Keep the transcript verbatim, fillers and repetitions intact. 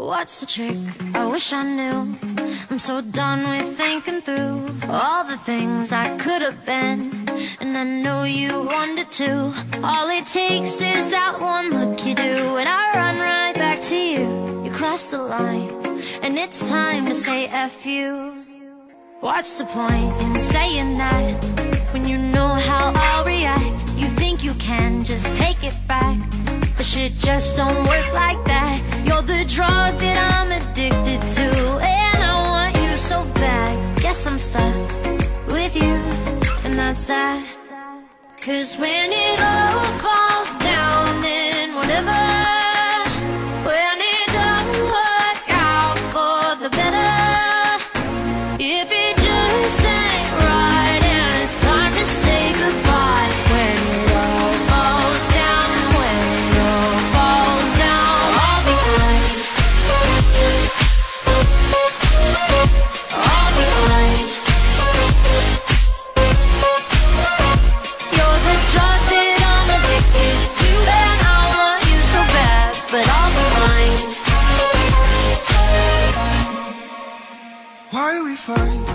What's the trick? I wish I knew. I'm so done with thinking through all the things I could have been, and I know you wanted to. All it takes is that one look you do, and I run right back to you. You cross the line, and it's time to say F you. What's the point in saying that when you know how I'll react? You think you can just take it back, but shit just don't work like that. You're the drug that I'm addicted to, and I want you so bad. Guess I'm stuck with you, and that's that. Cause when it all falls down, then whatever. When it don't work out for the better, if it just ain't right and it's time to say goodbye. When it all falls down, when it all falls down, I'll be fine. I'll be fine. You're the drug that I'm addicted to, and I want you so bad, but I'll be fine. Why we fight?